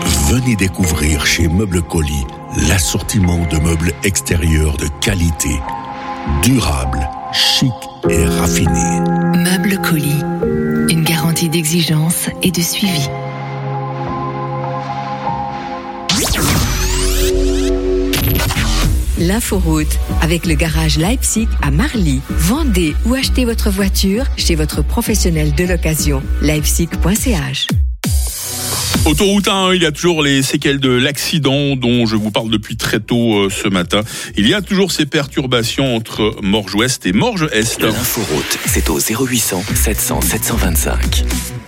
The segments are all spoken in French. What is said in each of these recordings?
Venez découvrir chez Meubles Colis l'assortiment de meubles extérieurs de qualité, durable, chic et raffiné. Meubles Colis, une garantie d'exigence et de suivi. L'inforoute avec le garage Leipzig à Marly. Vendez ou achetez votre voiture chez votre professionnel de l'occasion. Leipzig.ch. Autoroute 1, il y a toujours les séquelles de l'accident dont je vous parle depuis très tôt ce matin. Il y a toujours ces perturbations entre Morges-Ouest et Morges-Est. L'inforoute, c'est au 0800 700 725.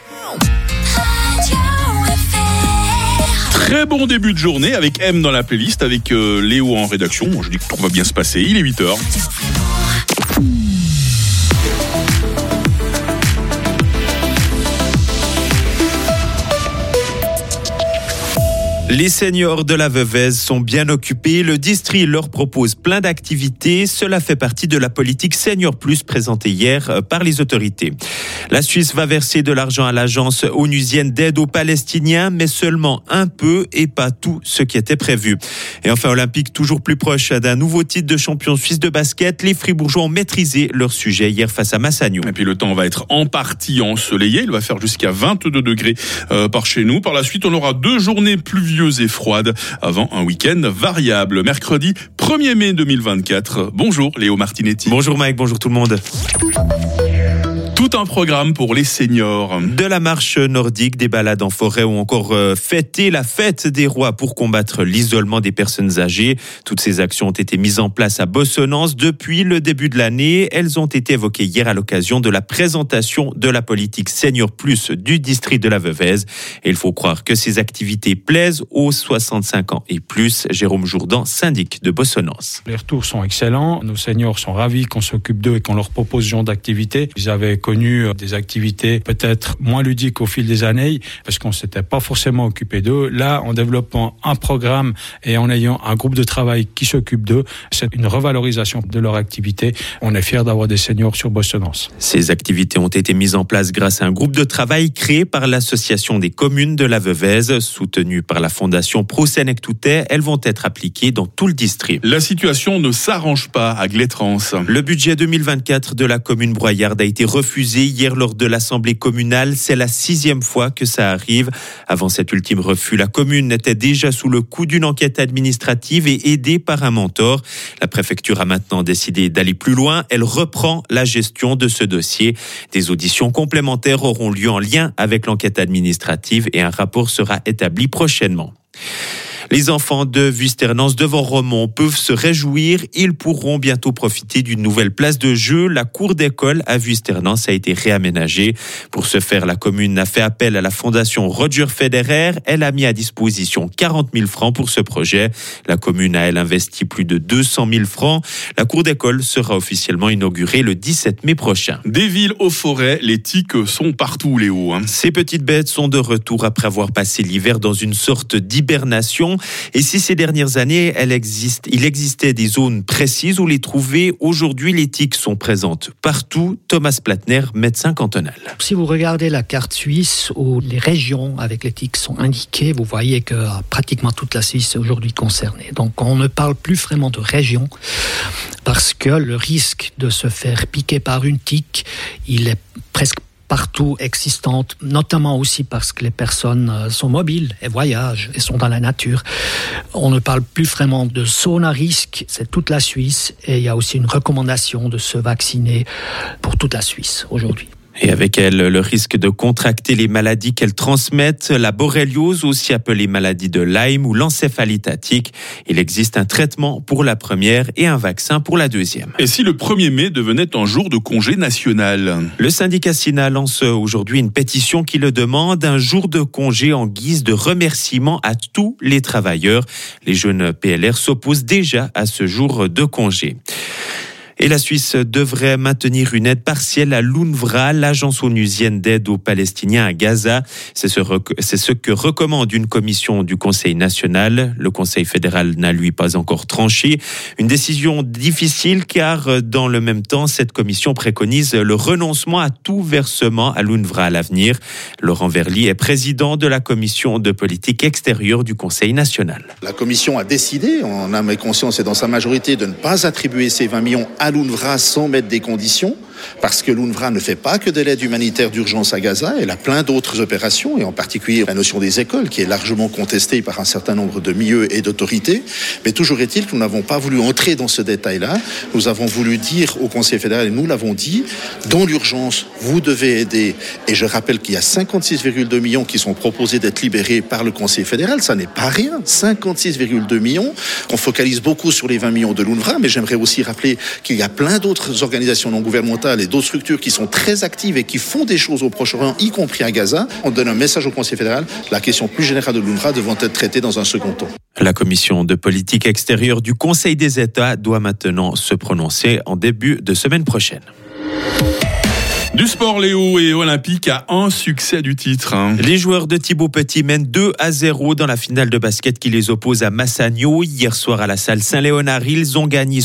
Très bon début de journée avec M dans la playlist, avec Léo en rédaction. Je dis que tout va bien se passer. Il est 8h. Les seniors de la Veuvez sont bien occupés. Le district leur propose plein d'activités. Cela fait partie de la politique Senior Plus présentée hier par les autorités. La Suisse va verser de l'argent à l'agence onusienne d'aide aux Palestiniens, mais seulement un peu et pas tout ce qui était prévu. Et enfin, Olympique toujours plus proche d'un nouveau titre de champion suisse de basket. Les Fribourgeois ont maîtrisé leur sujet hier face à Massagno. Et puis le temps va être en partie ensoleillé. Il va faire jusqu'à 22 degrés par chez nous. Par la suite, on aura 2 journées pluvieuses et froide avant un week-end variable. Mercredi 1er mai 2024. Bonjour Léo Martinetti. Bonjour Mike, bonjour tout le monde. Tout un programme pour les seniors. De la marche nordique, des balades en forêt ou encore fêter la fête des rois pour combattre l'isolement des personnes âgées. Toutes ces actions ont été mises en place à Bossonnance depuis le début de l'année. Elles ont été évoquées hier à l'occasion de la présentation de la politique Senior Plus du district de la Veuvez. Et il faut croire que ces activités plaisent aux 65 ans et plus. Jérôme Jourdan, syndic de Bossonnance. Les retours sont excellents. Nos seniors sont ravis qu'on s'occupe d'eux et qu'on leur propose ce genre d'activités. Ils avaient connu des activités peut-être moins ludiques au fil des années parce qu'on s'était pas forcément occupé d'eux. Là, en développant un programme et en ayant un groupe de travail qui s'occupe d'eux, c'est une revalorisation de leur activité. On est fiers d'avoir des seniors sur Bossonnance. Ces activités ont été mises en place grâce à un groupe de travail créé par l'association des communes de la Veuvez, soutenu par la fondation Pro-Senectoutais. Elles vont être appliquées dans tout le district. La situation ne s'arrange pas à Glétrance. Le budget 2024 de la commune broyarde a été refusé hier lors de l'Assemblée communale. C'est la 6e fois que ça arrive. Avant cet ultime refus, la commune était déjà sous le coup d'une enquête administrative et aidée par un mentor. La préfecture a maintenant décidé d'aller plus loin. Elle reprend la gestion de ce dossier. Des auditions complémentaires auront lieu en lien avec l'enquête administrative et un rapport sera établi prochainement. Les enfants de Vuisternance devant Romont peuvent se réjouir. Ils pourront bientôt profiter d'une nouvelle place de jeu. La cour d'école à Vuisternance a été réaménagée. Pour ce faire, la commune a fait appel à la fondation Roger Federer. Elle a mis à disposition 40 000 francs pour ce projet. La commune a, elle, investi plus de 200 000 francs. La cour d'école sera officiellement inaugurée le 17 mai prochain. Des villes aux forêts, les tiques sont partout, Léo. Ces petites bêtes sont de retour après avoir passé l'hiver dans une sorte d'hibernation. Et si ces dernières années, il existait des zones précises où les trouver, aujourd'hui les tiques sont présentes partout. Thomas Platner, médecin cantonal. Si vous regardez la carte suisse où les régions avec les tiques sont indiquées, vous voyez que pratiquement toute la Suisse est aujourd'hui concernée. Donc on ne parle plus vraiment de région parce que le risque de se faire piquer par une tique, il est presque partout existantes, notamment aussi parce que les personnes sont mobiles et voyagent et sont dans la nature. On ne parle plus vraiment de zone à risque, c'est toute la Suisse et il y a aussi une recommandation de se vacciner pour toute la Suisse aujourd'hui. Et avec elle, le risque de contracter les maladies qu'elles transmettent, la borréliose, aussi appelée maladie de Lyme ou l'encéphalite attique. Il existe un traitement pour la première et un vaccin pour la deuxième. Et si le 1er mai devenait un jour de congé national ? Le syndicat SINA lance aujourd'hui une pétition qui le demande, un jour de congé en guise de remerciement à tous les travailleurs. Les jeunes PLR s'opposent déjà à ce jour de congé. Et la Suisse devrait maintenir une aide partielle à l'UNRWA, l'agence onusienne d'aide aux Palestiniens à Gaza. C'est ce que recommande une commission du Conseil national. Le Conseil fédéral n'a lui pas encore tranché. Une décision difficile car dans le même temps, cette commission préconise le renoncement à tout versement à l'UNRWA à l'avenir. Laurent Verly est président de la commission de politique extérieure du Conseil national. La commission a décidé, en âme et conscience et dans sa majorité, de ne pas attribuer ces 20 millions à l'UNRWA sans mettre des conditions, parce que l'UNRWA ne fait pas que de l'aide humanitaire d'urgence à Gaza, elle a plein d'autres opérations, et en particulier la notion des écoles, qui est largement contestée par un certain nombre de milieux et d'autorités. Mais toujours est-il que nous n'avons pas voulu entrer dans ce détail-là. Nous avons voulu dire au Conseil fédéral, et nous l'avons dit, dans l'urgence, vous devez aider. Et je rappelle qu'il y a 56,2 millions qui sont proposés d'être libérés par le Conseil fédéral. Ça n'est pas rien. 56,2 millions. On focalise beaucoup sur les 20 millions de l'UNRWA, mais j'aimerais aussi rappeler qu'il y a plein d'autres organisations non gouvernementales et d'autres structures qui sont très actives et qui font des choses au Proche-Orient, y compris à Gaza. On donne un message au Conseil fédéral, la question plus générale de l'UNRWA devant être traitée dans un second temps. La commission de politique extérieure du Conseil des États doit maintenant se prononcer en début de semaine prochaine. Du sport, Léo, et Olympique a un succès du titre. Les joueurs de Thibaut Petit mènent 2-0 dans la finale de basket qui les oppose à Massagno. Hier soir à la salle Saint-Léonard, ils ont gagné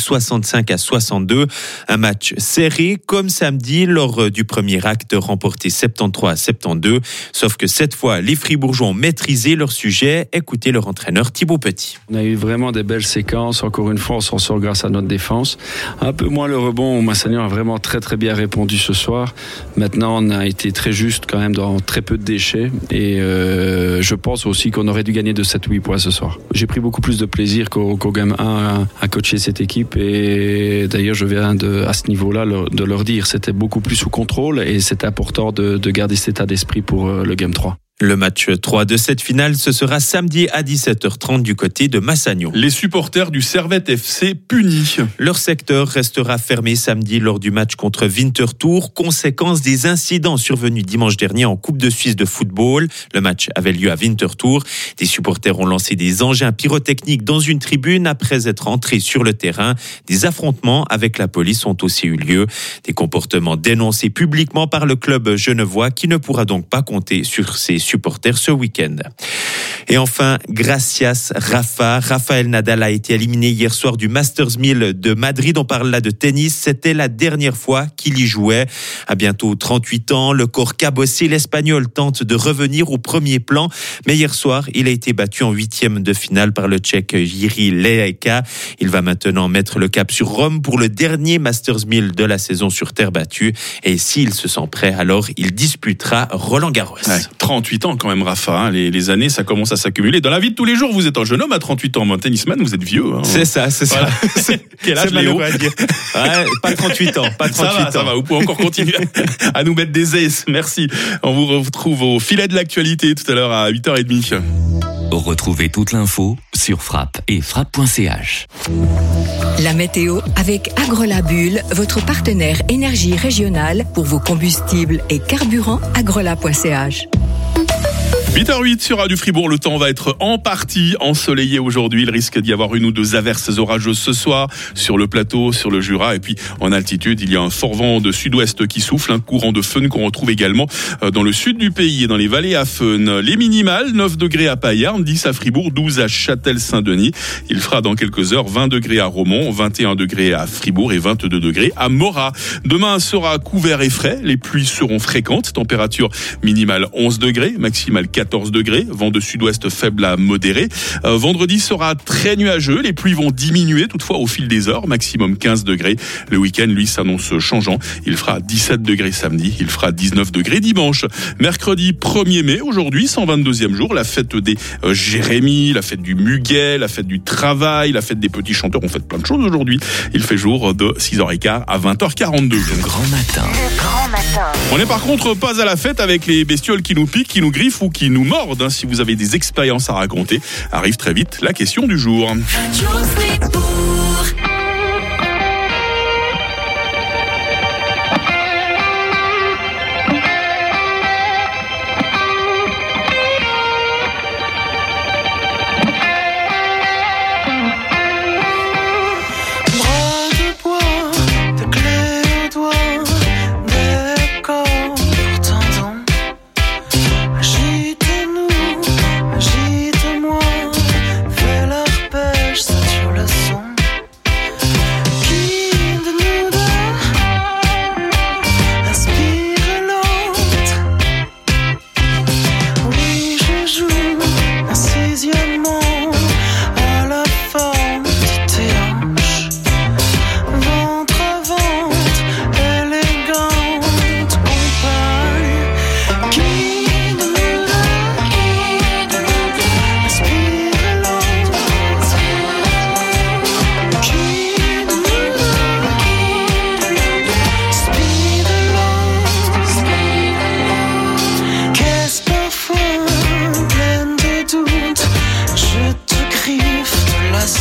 65-62. Un match serré comme samedi lors du premier acte remporté 73-72. Sauf que cette fois, les Fribourgeois ont maîtrisé leur sujet. Écoutez leur entraîneur Thibaut Petit. On a eu vraiment des belles séquences. Encore une fois, on s'en sort grâce à notre défense. Un peu moins le rebond. Massagno a vraiment très très bien répondu ce soir. Maintenant, on a été très juste quand même dans très peu de déchets et je pense aussi qu'on aurait dû gagner de 7-8 points ce soir. J'ai pris beaucoup plus de plaisir qu'au Game 1 à coacher cette équipe et d'ailleurs je viens à ce niveau-là de leur dire c'était beaucoup plus sous contrôle et c'est important de garder cet état d'esprit pour le Game 3. Le match 3 de cette finale, ce sera samedi à 17h30 du côté de Massagno. Les supporters du Servette FC punis. Leur secteur restera fermé samedi lors du match contre Winterthur, conséquence des incidents survenus dimanche dernier en Coupe de Suisse de football. Le match avait lieu à Winterthur. Des supporters ont lancé des engins pyrotechniques dans une tribune après être entrés sur le terrain. Des affrontements avec la police ont aussi eu lieu. Des comportements dénoncés publiquement par le club genevois qui ne pourra donc pas compter sur ses supporters ce week-end. Et enfin, gracias Rafa. Rafael Nadal a été éliminé hier soir du Masters 1000 de Madrid. On parle là de tennis. C'était la dernière fois qu'il y jouait. À bientôt 38 ans, le corps cabossé, l'Espagnol tente de revenir au premier plan. Mais hier soir, il a été battu en 8e de finale par le Tchèque Jiří Lehečka. Il va maintenant mettre le cap sur Rome pour le dernier Masters 1000 de la saison sur terre battue. Et s'il se sent prêt, alors il disputera Roland-Garros. Ouais, 38 ans quand même, Rafa. Les années, ça commence à s'accumuler. Dans la vie de tous les jours, vous êtes un jeune homme à 38 ans. Un tennisman, vous êtes vieux. C'est ça. Voilà. Quel âge, Léo ? À dire. Ouais, pas 38 ans. Ça va. Vous pouvez encore continuer à nous mettre des aises. Merci. On vous retrouve au filet de l'actualité tout à l'heure à 8h30. Retrouvez toute l'info sur Frappe et frappe.ch. La météo avec Agrolabule, votre partenaire énergie régionale pour vos combustibles et carburants, agrola.ch. 8h08 sur Radio Fribourg, le temps va être en partie ensoleillé aujourd'hui. Il risque d'y avoir une ou deux averses orageuses ce soir sur le plateau, sur le Jura. Et puis en altitude, il y a un fort vent de sud-ouest qui souffle, un courant de föhn qu'on retrouve également dans le sud du pays et dans les vallées à föhn. Les minimales, 9 degrés à Payerne, 10 à Fribourg, 12 à Châtel-Saint-Denis. Il fera dans quelques heures 20 degrés à Romont, 21 degrés à Fribourg et 22 degrés à Morat. Demain sera couvert et frais. Les pluies seront fréquentes. Température minimale 11 degrés, maximale 14 degrés, vent de sud-ouest faible à modéré. Vendredi sera très nuageux, les pluies vont diminuer toutefois au fil des heures, maximum 15 degrés. Le week-end, lui, s'annonce changeant. Il fera 17 degrés samedi, il fera 19 degrés dimanche. Mercredi 1er mai, aujourd'hui, 122e jour, la fête des Jérémy, la fête du Muguet, la fête du travail, la fête des petits chanteurs. On fête plein de choses aujourd'hui. Il fait jour de 6h15 à 20h42. Le grand matin. On n'est par contre pas à la fête avec les bestioles qui nous piquent, qui nous griffent ou qui nous mordent. Si vous avez des expériences à raconter, arrive très vite la question du jour.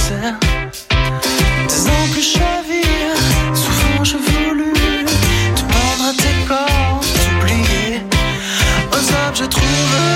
sincère. Des ans que je chavire, souvent j'ai voulu te prendre à tes corps, t'oublier. Aux objets trouvés.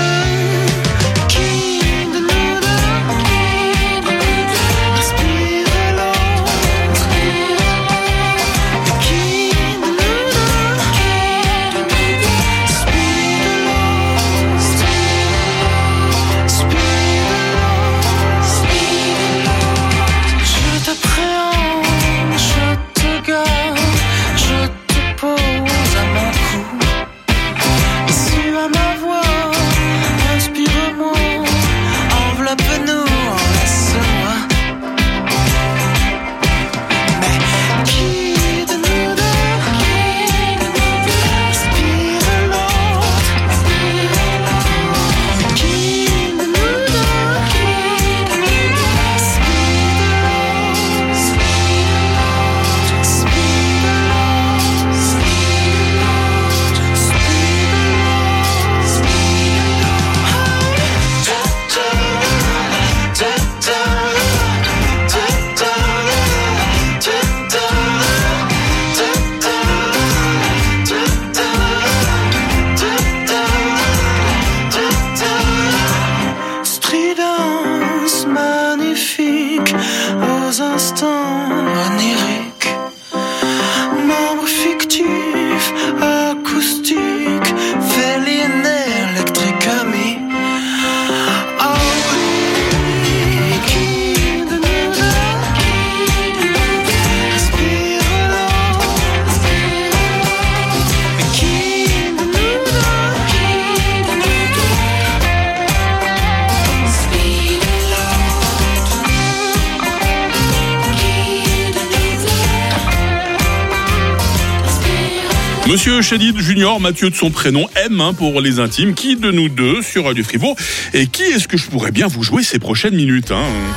Monsieur Chédid Junior, Mathieu de son prénom, M pour les intimes, qui de nous deux sur Radio Fribourg, et qui est-ce que je pourrais bien vous jouer ces prochaines minutes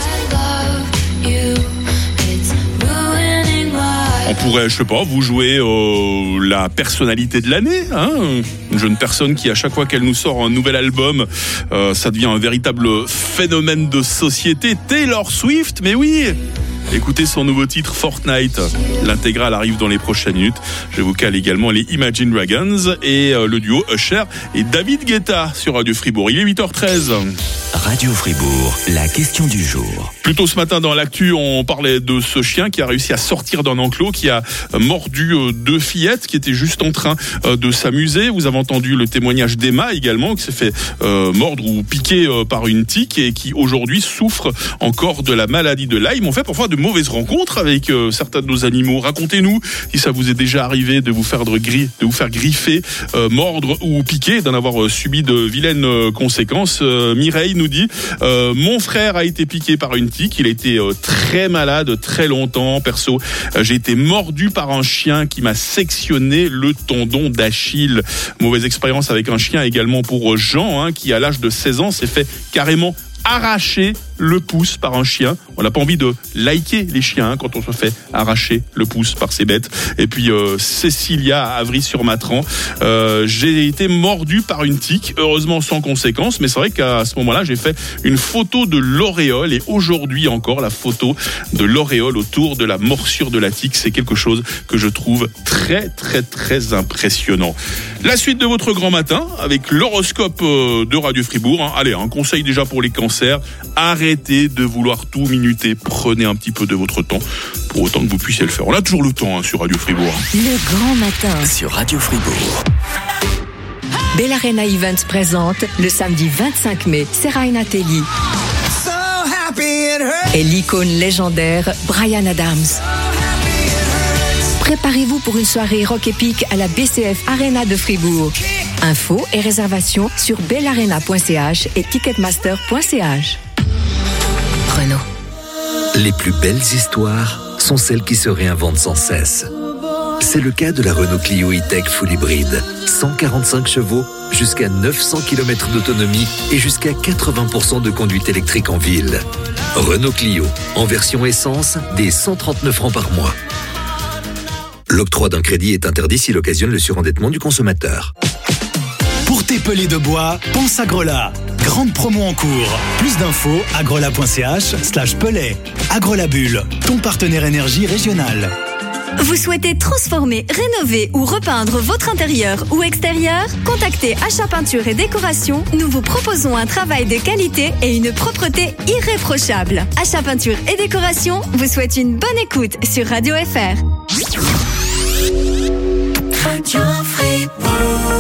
On pourrait, je sais pas, vous jouer la personnalité de l'année, une jeune personne qui, à chaque fois qu'elle nous sort un nouvel album, ça devient un véritable phénomène de société. Taylor Swift, mais oui. Écoutez son nouveau titre Fortnite. L'intégrale arrive dans les prochaines minutes. Je vous cale également les Imagine Dragons et le duo Usher et David Guetta sur Radio Fribourg. Il est 8h13. Radio Fribourg, la question du jour. Plus tôt ce matin dans l'actu, on parlait de ce chien qui a réussi à sortir d'un enclos, qui a mordu deux fillettes qui étaient juste en train de s'amuser. Vous avez entendu le témoignage d'Emma également, qui s'est fait mordre ou piquer par une tique et qui aujourd'hui souffre encore de la maladie de Lyme. On fait parfois de mauvaises rencontres avec certains de nos animaux. Racontez-nous si ça vous est déjà arrivé de vous faire griffer, mordre ou piquer, d'en avoir subi de vilaines conséquences. Mireille nous dit mon frère a été piqué par une tique, il a été très malade très longtemps. Perso, j'ai été mordu par un chien qui m'a sectionné le tendon d'Achille. Mauvaise expérience avec un chien également pour Jean, qui à l'âge de 16 ans s'est fait carrément arracher le pouce par un chien. On n'a pas envie de liker les chiens quand on se fait arracher le pouce par ces bêtes. Et puis Cécilia à Avry-sur-Matran, j'ai été mordu par une tique, heureusement sans conséquence, mais c'est vrai qu'à ce moment-là j'ai fait une photo de l'auréole, et aujourd'hui encore la photo de l'auréole autour de la morsure de la tique, c'est quelque chose que je trouve très très très impressionnant. La suite de votre grand matin avec l'horoscope de Radio Fribourg. Allez, un conseil déjà pour les cancers: arrêtez de vouloir tout minuter, prenez un petit peu de votre temps pour autant que vous puissiez le faire. On a toujours le temps sur Radio Fribourg. Le grand matin sur Radio Fribourg. Bellarena Events présente le samedi 25 mai Seraina Telly et l'icône légendaire Bryan Adams. Préparez-vous pour une soirée rock épique à la BCF Arena de Fribourg. Infos et réservations sur bellarena.ch et ticketmaster.ch. Renault. Les plus belles histoires sont celles qui se réinventent sans cesse. C'est le cas de la Renault Clio E-Tech Full Hybride. 145 chevaux, jusqu'à 900 km d'autonomie et jusqu'à 80% de conduite électrique en ville. Renault Clio, en version essence, dès 139 francs par mois. L'octroi d'un crédit est interdit s'il occasionne le surendettement du consommateur. Pour tes pelés de bois, pense à Grola. grande promo en cours. Plus d'infos, agrola.ch/Pelay. Agrolabule, ton partenaire énergie régional. Vous souhaitez transformer, rénover ou repeindre votre intérieur ou extérieur? Contactez Achat Peinture et Décoration. Nous vous proposons un travail de qualité et une propreté irréprochable. Achat Peinture et Décoration vous souhaite une bonne écoute sur Radio FR. Radio Fribourg.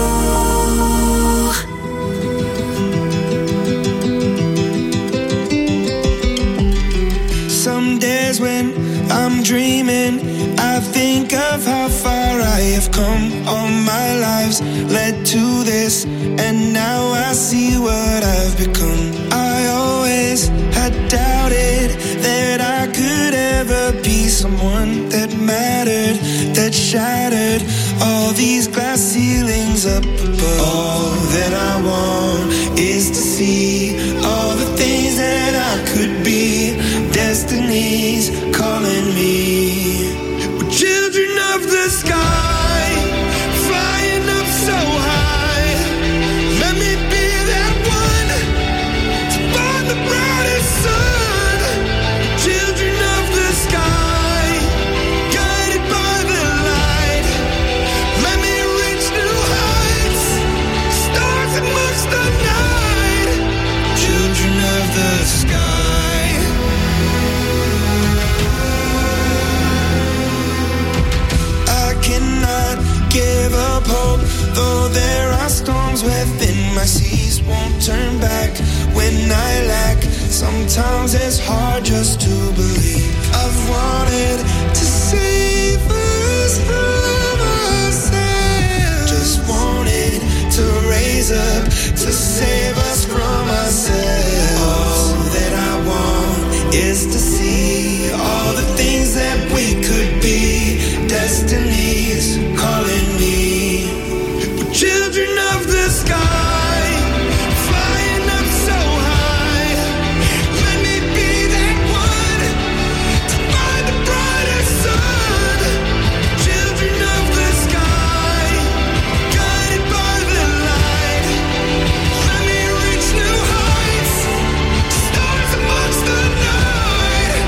Some days when I'm dreaming, I think of how far I have come. All my lives led to this, and now I see what I've become. I always had doubted that I could ever be someone that mattered, that shattered all these glass ceilings up above. All that I want is to see all the things that I could be. Destiny's calling me. We're children of the sky, flying up so high. Let me be that one to find the brightest sun. Children of the sky, guided by the light. Let me reach new heights, stars amongst the night. Children of the sky. Give up hope, though there are storms within my seas. Won't turn back when I lack. Sometimes it's hard just to believe. I've wanted to save us from ourselves. Just wanted to raise up to save us from ourselves. All that I want is to see all the things that we could be. Destiny's calling me. We're children of the sky, flying up so high. Let me be that one to find the brightest sun. Children of the sky, guided by the light. Let me reach new heights, stars amongst the night.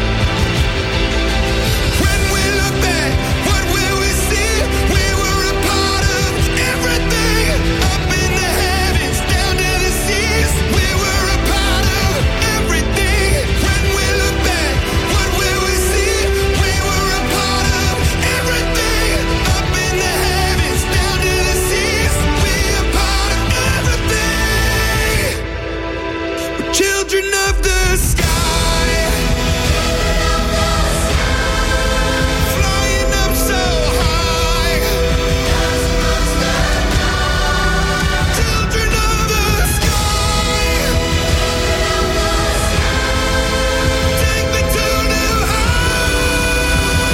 When we look back, what will we see? We were a part of everything, up in the heavens, down to the seas. We were a part of everything. When we look back, what will we see? We were a part of everything, up in the heavens, down to the seas. We are part of everything. We're children of the sky. Flying up so high. Children of the sky. Take me to new heights.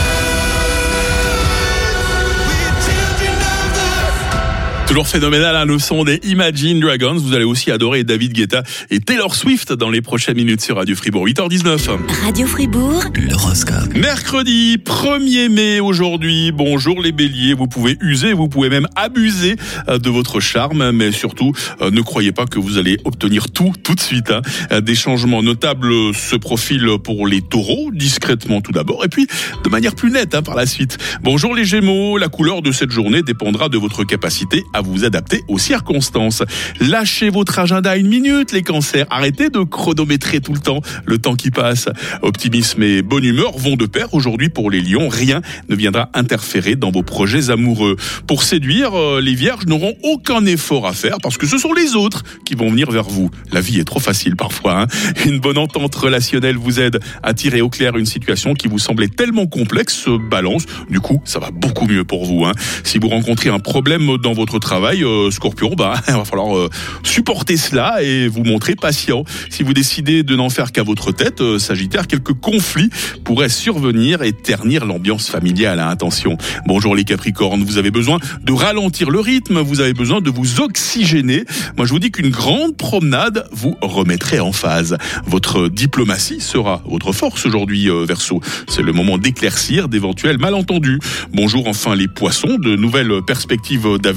We're children of the. Toujours phénoménal, hein, le son des Imagine Dragons. Vous allez aussi adorer David Guetta et Taylor Swift dans les prochaines minutes sur Radio Fribourg. 8h19. Radio Fribourg. L'horoscope. Mercredi 1er mai aujourd'hui. Bonjour les béliers. Vous pouvez user, vous pouvez même abuser de votre charme. Mais surtout, ne croyez pas que vous allez obtenir tout de suite. Hein. Des changements notables se profilent pour les taureaux, discrètement tout d'abord. Et puis, de manière plus nette par la suite. Bonjour les gémeaux. La couleur de cette journée dépendra de votre capacité à vous adapter aux circonstances. Lâchez votre agenda 1 minute, les cancers. Arrêtez de chronométrer tout le temps qui passe. Optimisme et bonne humeur vont de pair aujourd'hui pour les lions. Rien ne viendra interférer dans vos projets amoureux. Pour séduire, les vierges n'auront aucun effort à faire parce que ce sont les autres qui vont venir vers vous. La vie est trop facile parfois. Hein. Une bonne entente relationnelle vous aide à tirer au clair une situation qui vous semblait tellement complexe se balance. Du coup, ça va beaucoup mieux pour vous. Hein. Si vous rencontrez un problème dans votre travail, Scorpion, il va falloir supporter cela et vous montrer patient. Si vous décidez de n'en faire qu'à votre tête, Sagittaire, quelques conflits pourraient survenir et ternir l'ambiance familiale. Attention. Bonjour les Capricornes, vous avez besoin de ralentir le rythme, vous avez besoin de vous oxygéner. Moi, je vous dis qu'une grande promenade vous remettrait en phase. Votre diplomatie sera votre force aujourd'hui, Verseau. C'est le moment d'éclaircir d'éventuels malentendus. Bonjour enfin les Poissons, de nouvelles perspectives d'avenir vous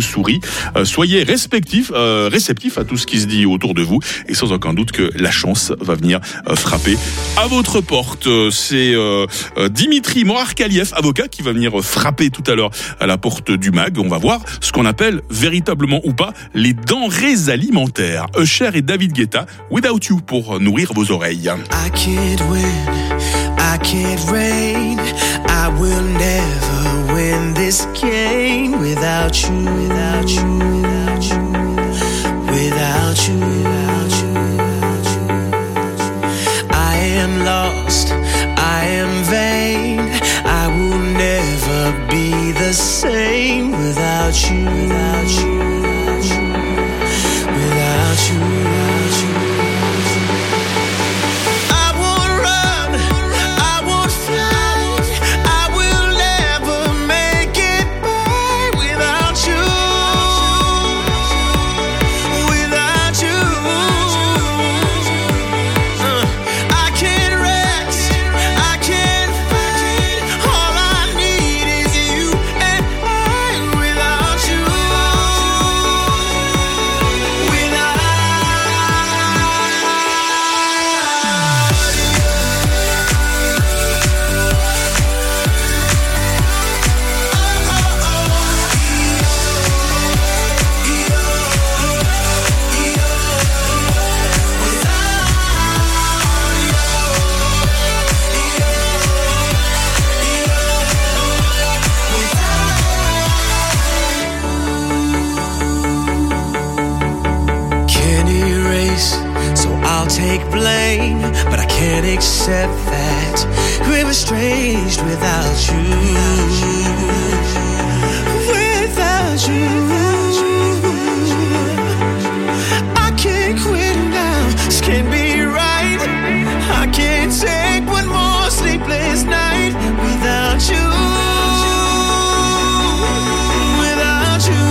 vous sourit. Soyez réceptifs à tout ce qui se dit autour de vous et sans aucun doute que la chance va venir frapper à votre porte. C'est Dimitri Moharkaliev, avocat, qui va venir frapper tout à l'heure à la porte du MAG. On va voir ce qu'on appelle véritablement ou pas les denrées alimentaires. Usher et David Guetta, Without You, pour nourrir vos oreilles. I can't win, I can't reign, I will never win this game without you, without you, without you, without you, without you, without you. I am lost, I am vain, I will never be the same without you, without you, without you, without you, without you. Take blame, but I can't accept that we're estranged without you, without you. I can't quit now, this can't be right. I can't take one more sleepless night without you, without you.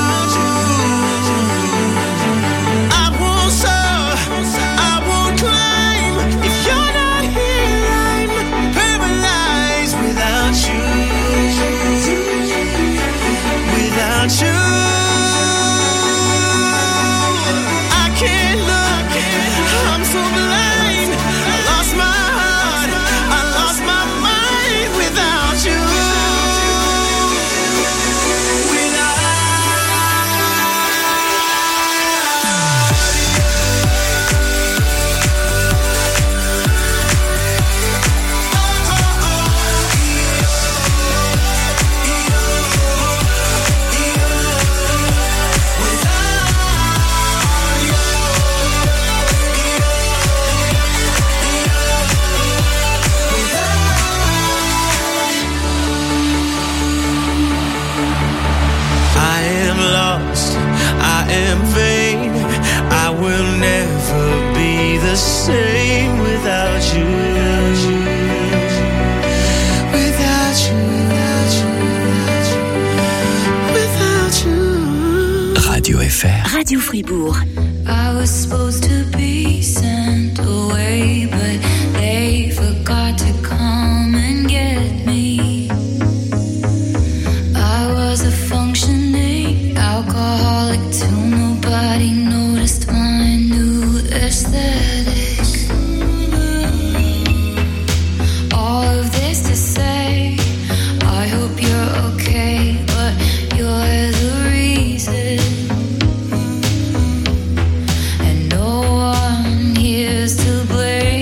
Same without you, without you, without you. Radio FR. Radio Fribourg. I was supposed to be sent away, but they forgot to come and get me. I was a functioning alcoholic till nobody noticed my new aesthetic. Blame.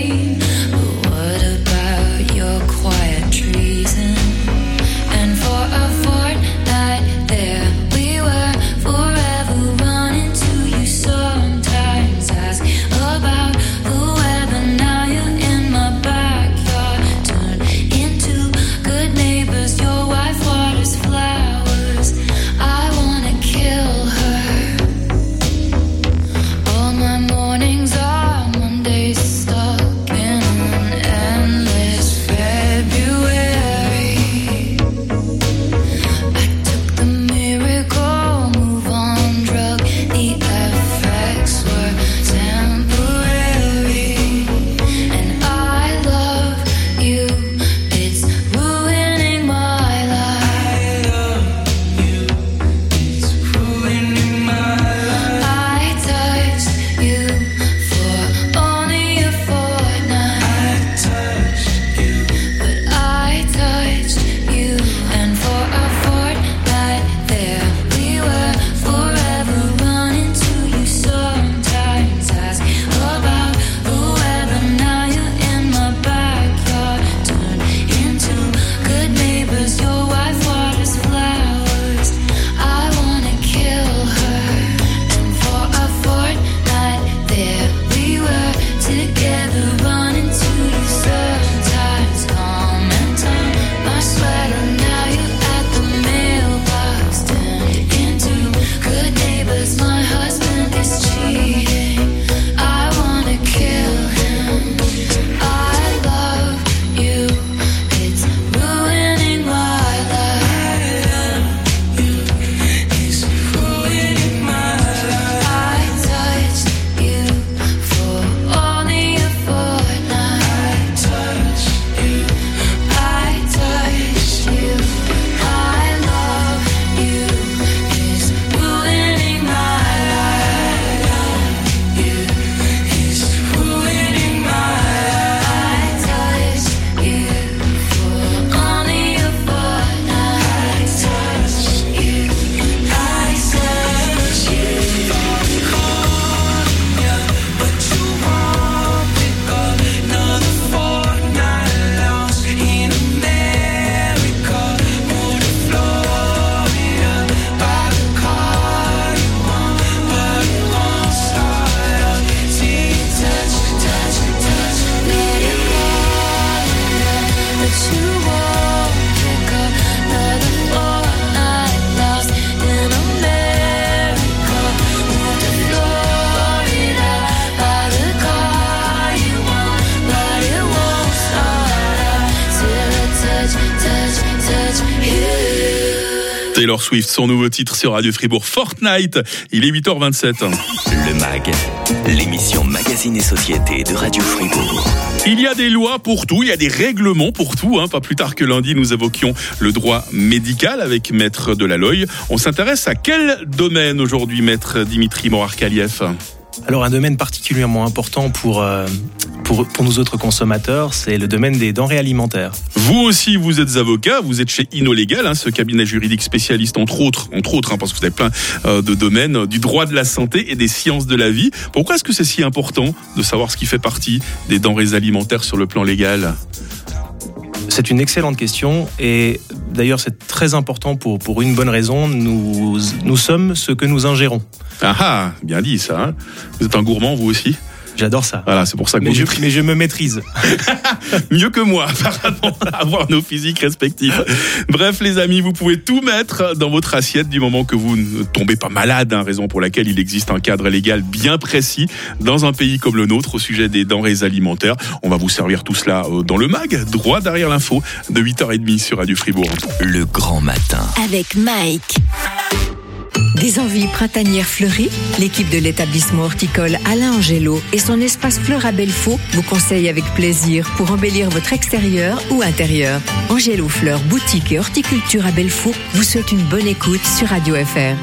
Taylor Swift, son nouveau titre sur Radio Fribourg, Fortnite. Il est 8h27. Le MAG, l'émission Magazine et Société de Radio Fribourg. Il y a des lois pour tout, il y a des règlements pour tout. Pas plus tard que lundi, nous évoquions le droit médical avec Maître Delaloy. On s'intéresse à quel domaine aujourd'hui, Maître Dimitri Morar-Kaliev ? Alors un domaine particulièrement important pour nous autres consommateurs, c'est le domaine des denrées alimentaires. Vous aussi, vous êtes avocat, vous êtes chez InnoLégal, ce cabinet juridique spécialiste entre autres, parce que vous avez plein de domaines du droit de la santé et des sciences de la vie. Pourquoi est-ce que c'est si important de savoir ce qui fait partie des denrées alimentaires sur le plan légal ? C'est une excellente question et d'ailleurs c'est très important pour une bonne raison, nous sommes ce que nous ingérons. Ah, bien dit ça. Vous êtes un gourmand vous aussi ? J'adore ça. Voilà, c'est pour ça que mais je me maîtrise. Mieux que moi, apparemment, à voir nos physiques respectifs. Bref, les amis, vous pouvez tout mettre dans votre assiette du moment que vous ne tombez pas malade, raison pour laquelle il existe un cadre légal bien précis dans un pays comme le nôtre au sujet des denrées alimentaires. On va vous servir tout cela dans le MAG, droit derrière l'info, de 8h30 sur Radio Fribourg. Le grand matin. Avec Mike. Des envies printanières fleuries, l'équipe de l'établissement horticole Alain Angelo et son espace Fleur à Belfaux vous conseillent avec plaisir pour embellir votre extérieur ou intérieur. Angelo Fleurs, boutique et horticulture à Belfaux vous souhaite une bonne écoute sur Radio FR.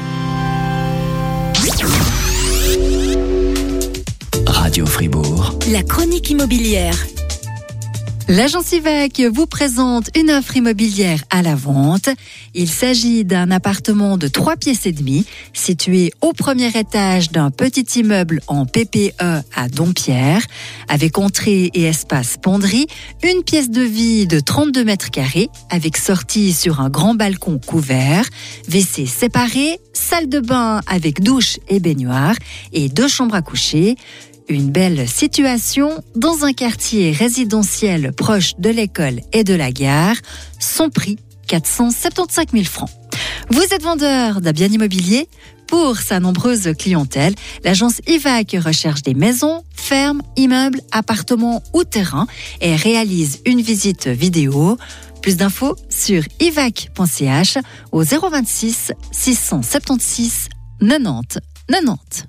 Radio Fribourg. La chronique immobilière. L'agence IVAC vous présente une offre immobilière à la vente. Il s'agit d'un appartement de 3 pièces et demie, situé au premier étage d'un petit immeuble en PPE à Dompierre, avec entrée et espace penderie, une pièce de vie de 32 mètres carrés, avec sortie sur un grand balcon couvert, WC séparé, salle de bain avec douche et baignoire, et 2 chambres à coucher. Une belle situation dans un quartier résidentiel proche de l'école et de la gare. Son prix, 475 000 francs. Vous êtes vendeur d'un bien immobilier ? Pour sa nombreuse clientèle, l'agence IVAC recherche des maisons, fermes, immeubles, appartements ou terrains et réalise une visite vidéo. Plus d'infos sur ivac.ch au 026 676 90 90.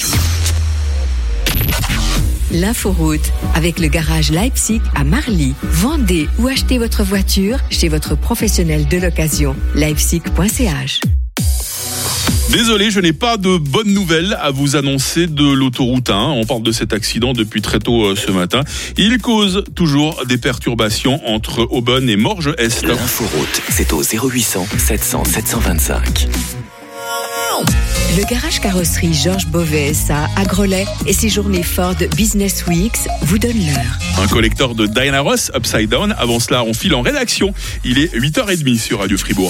L'inforoute avec le garage Leipzig à Marly. Vendez ou achetez votre voiture chez votre professionnel de l'occasion. Leipzig.ch. Désolé, je n'ai pas de bonnes nouvelles à vous annoncer de l'autoroute 1. On parle de cet accident depuis très tôt ce matin. Il cause toujours des perturbations entre Aubonne et Morges-Est. L'inforoute, c'est au 0800 700 725. Le garage carrosserie Georges Beauvais SA à Grelais et ses journées Ford Business Weeks vous donnent l'heure. Un collecteur de Diana Ross, Upside Down. Avant cela, on file en rédaction. Il est 8h30 sur Radio Fribourg.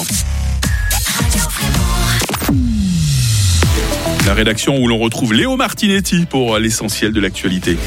La rédaction où l'on retrouve Léo Martinetti pour l'essentiel de l'actualité.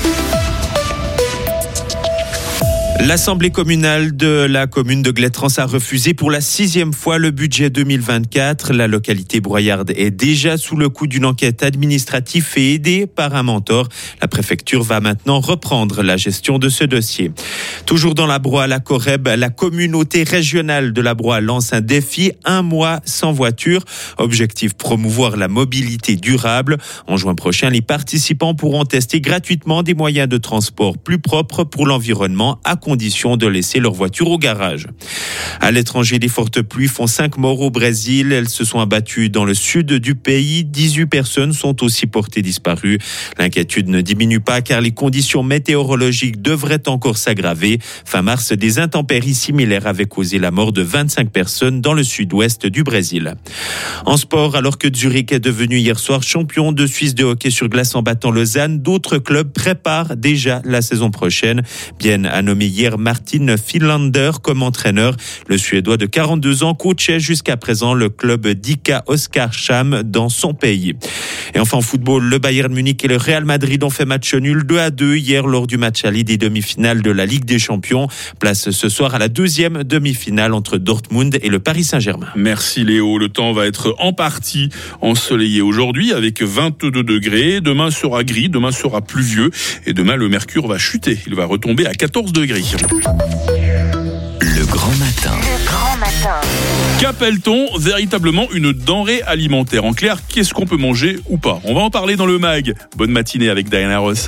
L'Assemblée communale de la commune de Glettrans a refusé pour la 6e fois le budget 2024. La localité broyarde est déjà sous le coup d'une enquête administrative et aidée par un mentor. La préfecture va maintenant reprendre la gestion de ce dossier. Toujours dans la Broye, la Corrèbe, la communauté régionale de la Broye lance un défi, 1 mois sans voiture. Objectif, promouvoir la mobilité durable. En juin prochain, les participants pourront tester gratuitement des moyens de transport plus propres pour l'environnement à condition de laisser leur voiture au garage. À l'étranger, les fortes pluies font 5 morts au Brésil. Elles se sont abattues dans le sud du pays. 18 personnes sont aussi portées disparues. L'inquiétude ne diminue pas car les conditions météorologiques devraient encore s'aggraver. Fin mars, des intempéries similaires avaient causé la mort de 25 personnes dans le sud-ouest du Brésil. En sport, alors que Zurich est devenu hier soir champion de Suisse de hockey sur glace en battant Lausanne, d'autres clubs préparent déjà la saison prochaine. Bienne a nommé hier Martin Finlander comme entraîneur. Le Suédois de 42 ans coachait jusqu'à présent le club d'ICA Oskarshamn dans son pays. Et enfin en football, le Bayern Munich et le Real Madrid ont fait match nul 2-2 hier lors du match aller des demi-finales de la Ligue des Champions. Place ce soir à la 2e demi-finale entre Dortmund et le Paris Saint-Germain. Merci Léo. Le temps va être en partie ensoleillé aujourd'hui avec 22 degrés. Demain sera gris, demain sera pluvieux et demain le mercure va chuter. Il va retomber à 14 degrés. Le grand matin. Qu'appelle-t-on véritablement une denrée alimentaire ? En clair, qu'est-ce qu'on peut manger ou pas ? On va en parler dans le MAG. Bonne matinée avec Diana Ross.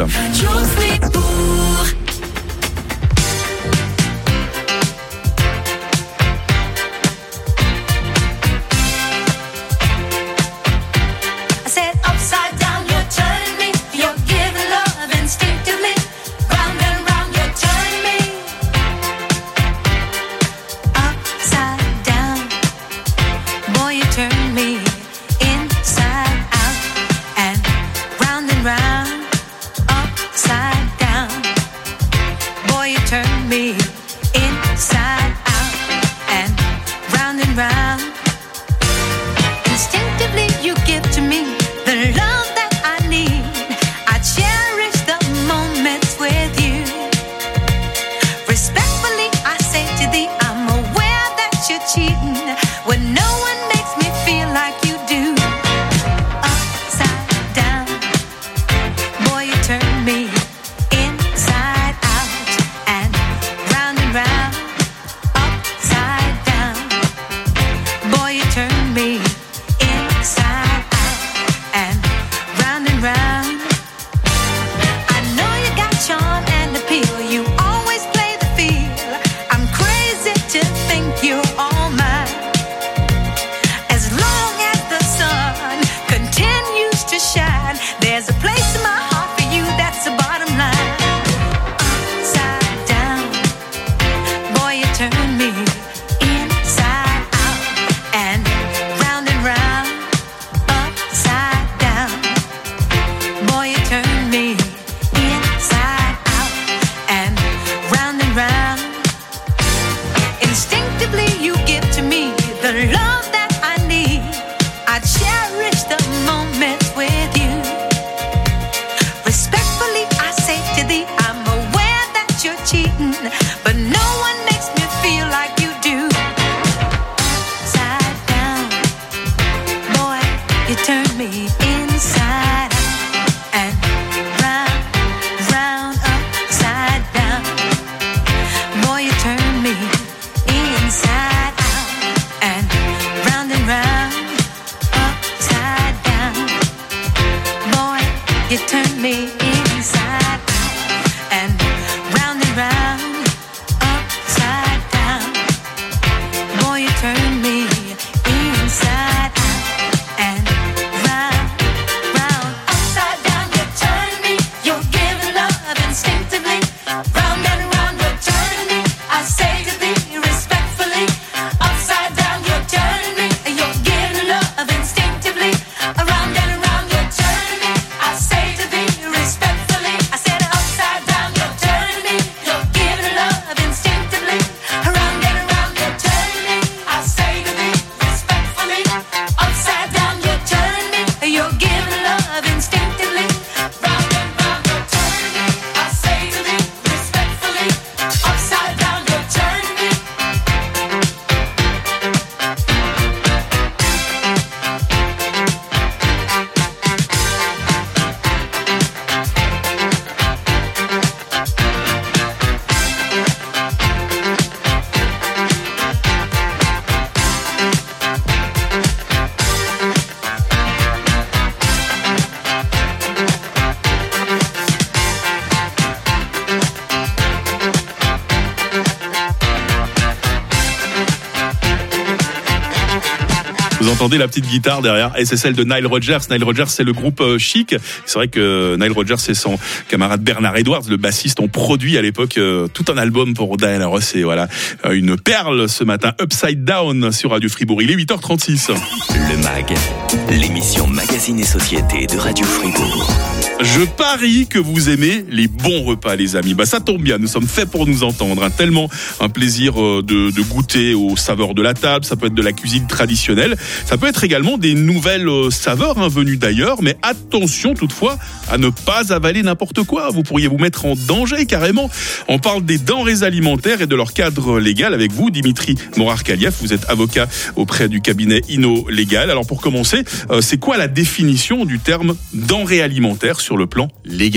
Vous entendez la petite guitare derrière, et c'est celle de Nile Rodgers. Nile Rodgers, c'est le groupe Chic. C'est vrai que Nile Rodgers et son camarade Bernard Edwards, le bassiste, ont produit à l'époque tout un album pour Diana Ross. Et voilà, une perle ce matin, Upside Down sur Radio Fribourg. Il est 8h36. Le MAG, l'émission Magazine et Société de Radio Fribourg. Je parie que vous aimez les bons repas, les amis. Ça tombe bien, nous sommes faits pour nous entendre. Tellement un plaisir de goûter aux saveurs de la table. Ça peut être de la cuisine traditionnelle. Ça peut être également des nouvelles saveurs venues d'ailleurs. Mais attention toutefois à ne pas avaler n'importe quoi. Vous pourriez vous mettre en danger carrément. On parle des denrées alimentaires et de leur cadre légal avec vous, Dimitri Morar-Kaliev. Vous êtes avocat auprès du cabinet Inno Légal. Alors pour commencer, c'est quoi la définition du terme denrée alimentaire sur le plan légal ?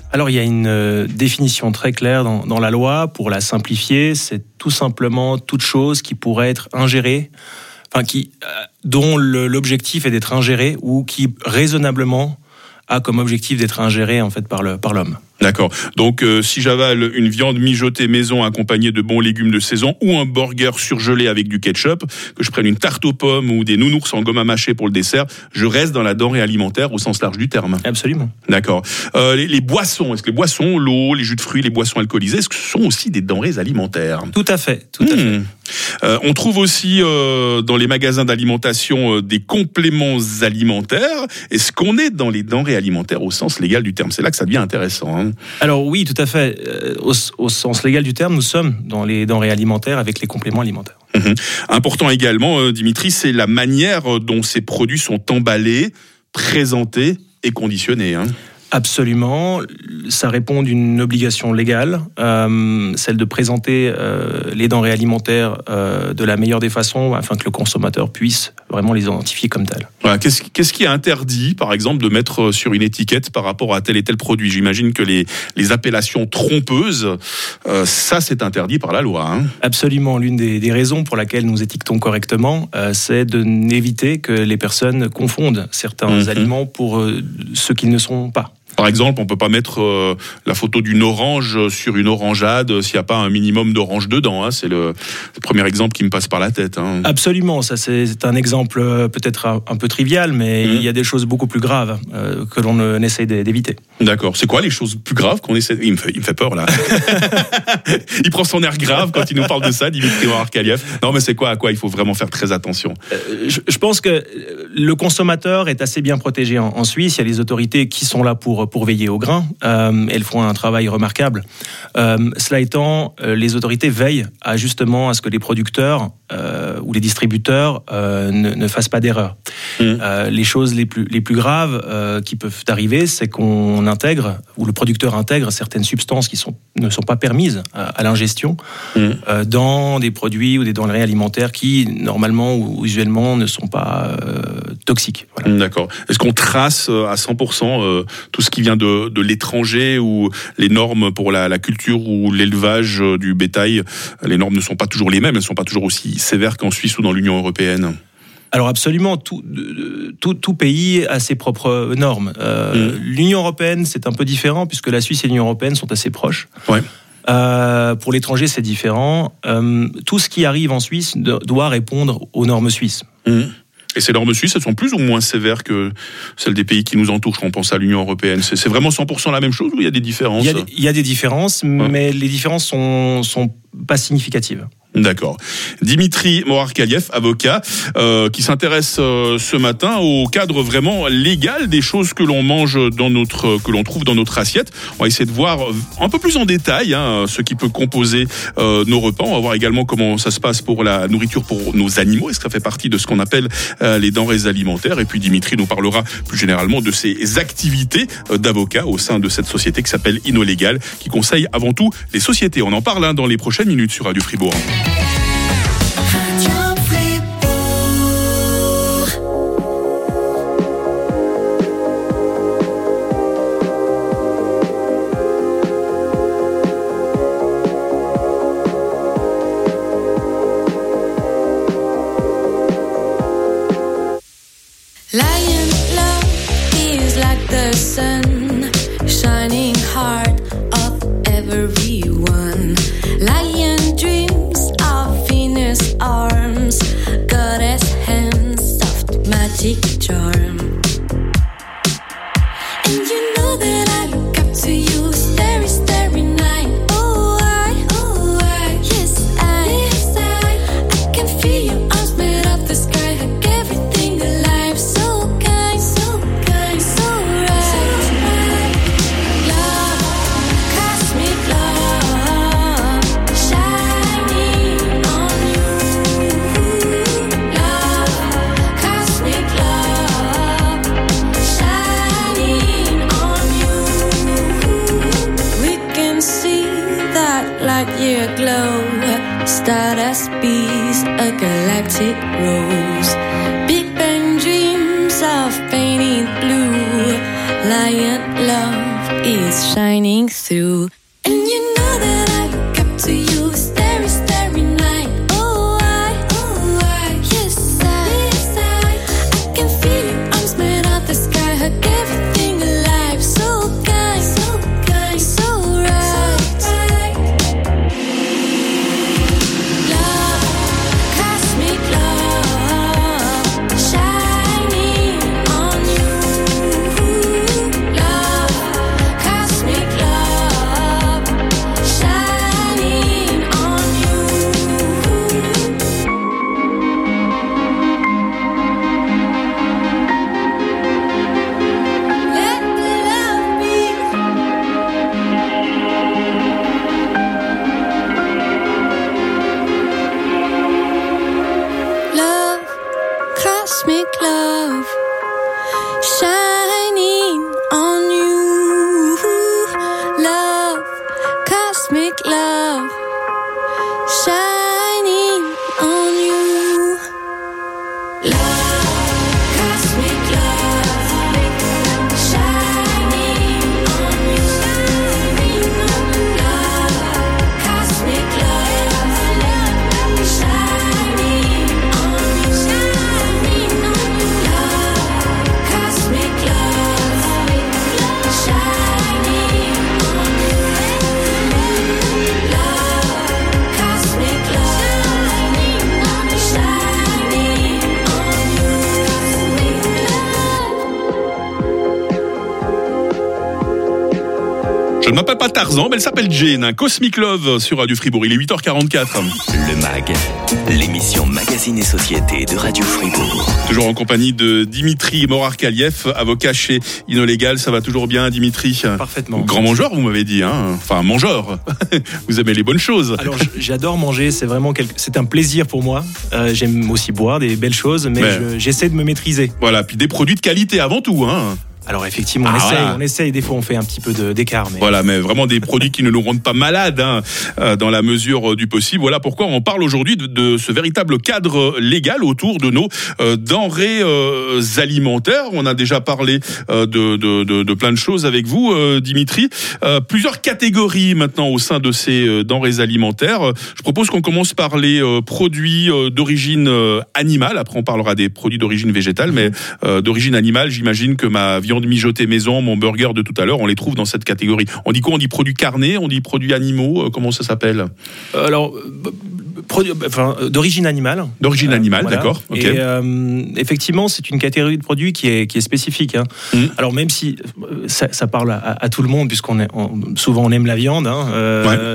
Alors il y a une définition très claire dans la loi. Pour la simplifier, c'est tout simplement toute chose qui pourrait être ingérée, dont l'objectif est d'être ingérée ou qui raisonnablement a comme objectif d'être ingérée en fait par l'homme. D'accord. Donc, si j'avale une viande mijotée maison accompagnée de bons légumes de saison ou un burger surgelé avec du ketchup, que je prenne une tarte aux pommes ou des nounours en gomme à mâcher pour le dessert, je reste dans la denrée alimentaire au sens large du terme. Absolument. D'accord. Les boissons, est-ce que les boissons, l'eau, les jus de fruits, les boissons alcoolisées, est-ce que ce sont aussi des denrées alimentaires ? Tout à fait. Tout à fait. On trouve aussi dans les magasins d'alimentation des compléments alimentaires. Est-ce qu'on est dans les denrées alimentaires au sens légal du terme ? C'est là que ça devient intéressant. Hein. Alors oui, tout à fait. Au sens légal du terme, nous sommes dans les denrées alimentaires avec les compléments alimentaires. Important également, Dimitri, c'est la manière dont ces produits sont emballés, présentés et conditionnés. Hein. Absolument, ça répond d'une obligation légale, celle de présenter les denrées alimentaires de la meilleure des façons afin que le consommateur puisse vraiment les identifier comme telles. Voilà. Qu'est-ce qui est interdit, par exemple, de mettre sur une étiquette par rapport à tel et tel produit ? J'imagine que les appellations trompeuses, ça c'est interdit par la loi. Hein. Absolument, l'une des raisons pour laquelle nous étiquetons correctement, c'est de n'éviter que les personnes confondent certains aliments pour ceux qu'ils ne sont pas. Par exemple, on peut pas mettre la photo d'une orange sur une orangeade s'il n'y a pas un minimum d'orange dedans. Hein. C'est le premier exemple qui me passe par la tête. Hein. Absolument, ça c'est un exemple peut-être un peu trivial, mais il y a des choses beaucoup plus graves que l'on essaie d'éviter. D'accord. C'est quoi les choses plus graves qu'on essaie ? Il me fait peur là. Il prend son air grave quand il nous parle de ça, Dimitri Morar-Kaliyev. Non, mais c'est quoi ? À quoi il faut vraiment faire très attention ? Je pense que le consommateur est assez bien protégé en Suisse. Il y a les autorités qui sont là pour veiller au grain. Elles font un travail remarquable. Cela étant, les autorités veillent à ce que les producteurs ou les distributeurs ne fassent pas d'erreur. Les choses les plus graves qui peuvent arriver, c'est qu'on intègre, ou le producteur intègre certaines substances qui ne sont pas permises à l'ingestion dans des produits ou des denrées alimentaires qui, normalement ou usuellement, ne sont pas toxiques. Voilà. D'accord. Est-ce qu'on trace à 100% tout ce qui vient de l'étranger ou les normes pour la culture ou l'élevage du bétail ? Les normes ne sont pas toujours les mêmes, elles ne sont pas toujours aussi sévères qu'en Suisse ou dans l'Union européenne. Alors absolument, tout pays a ses propres normes. L'Union européenne, c'est un peu différent puisque la Suisse et l'Union européenne sont assez proches. Ouais. Pour l'étranger, c'est différent. Tout ce qui arrive en Suisse doit répondre aux normes suisses. Et ces normes suisses, elles sont plus ou moins sévères que celles des pays qui nous entourent, quand on pense à l'Union européenne. C'est vraiment 100% la même chose ou il y a des différences ? Il y a des différences, mais les différences sont pas significatives. D'accord. Dimitri Morar-Kaliyev, avocat, qui s'intéresse ce matin au cadre vraiment légal des choses que l'on mange que l'on trouve dans notre assiette. On va essayer de voir un peu plus en détail ce qui peut composer nos repas. On va voir également comment ça se passe pour la nourriture pour nos animaux. Est-ce que ça fait partie de ce qu'on appelle les denrées alimentaires ? Et puis Dimitri nous parlera plus généralement de ses activités d'avocat au sein de cette société qui s'appelle InnoLégal, qui conseille avant tout les sociétés. On en parle dans les prochaines minutes sur Radio Fribourg. Lion love is like the sun, shining heart of everyone. Lion dreams of Venus arms, goddess hands, soft magic charm. And you know that I look up to you, starry, starry night. Oh, yes, I can feel your arms made of the sky, hug everything alive. So kind, so kind, so right. Love, cosmic love, shining on you. Love, cosmic love, shining on you. We can see that light year glow, stardust bees, a galactic rose. Big Bang dreams of painted blue. Lion love is shining through. And you know that I look up to you, starry, starry night. Oh, yes, I can feel your arms made of the sky, hug everything alive. So kind, so kind, so right. Love, cosmic love, shining on you. Love, cosmic love, shining on you. Let the love be. Love, cosmic love, shining on you. Love, cosmic love, shining on you. Love, cosmic love, shining on you. Love, cosmic love, shining on you. Love, cosmic love, shining on you. Love, cosmic love, shining Je ne m'appelle pas Tarzan, mais elle s'appelle Jane. Un Cosmic Love sur Radio Fribourg. Il est 8h44. Le MAG, l'émission Magazine et Société de Radio Fribourg. Toujours en compagnie de Dimitri Morar-Kaliev, avocat chez Inolégal. Ça va toujours bien, Dimitri? Parfaitement. Grand mangeur, vous m'avez dit, hein. Enfin, mangeur. Vous aimez les bonnes choses. Alors, j'adore manger, c'est vraiment c'est un plaisir pour moi. J'aime aussi boire des belles choses, mais j'essaie de me maîtriser. Voilà, puis des produits de qualité avant tout, hein. Alors effectivement, on essaye, des fois on fait un petit peu d'écart. Mais... Voilà, mais vraiment des produits qui ne nous rendent pas malades, hein, dans la mesure du possible. Voilà pourquoi on parle aujourd'hui de ce véritable cadre légal autour de nos denrées alimentaires. On a déjà parlé de plein de choses avec vous, Dimitri. Plusieurs catégories maintenant au sein de ces denrées alimentaires. Je propose qu'on commence par les produits d'origine animale. Après on parlera des produits d'origine végétale, mais d'origine animale, j'imagine que ma viande mijotée maison, mon burger de tout à l'heure, on les trouve dans cette catégorie. On dit quoi? On dit produits carnés, on dit produits animaux, comment ça s'appelle? Alors, d'origine animale. D'origine animale, voilà. D'accord. Okay. Et effectivement, c'est une catégorie de produits qui est spécifique. Hein. Alors même si ça parle à tout le monde, puisqu'on souvent on aime la viande, hein,